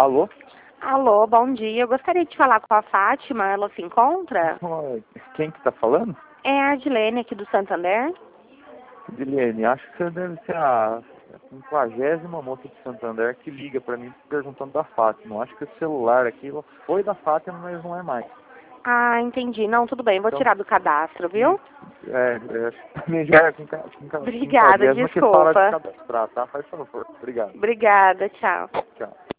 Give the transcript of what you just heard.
Alô? Alô, bom dia. Eu gostaria de falar com a Fátima. Ela se encontra? Oi, quem que tá falando? É a Adilene aqui do Santander. Dilene, acho que você deve ser a 50ª moça de Santander que liga pra mim perguntando da Fátima. Acho que o celular aqui foi da Fátima, mas não é mais. Ah, entendi. Não, tudo bem. Vou Então, tirar do cadastro, viu? também já é a Obrigada, 50ª que fala de desculpa. cadastrar, tá? Faz favor. Obrigado. Obrigada, tchau. Tchau.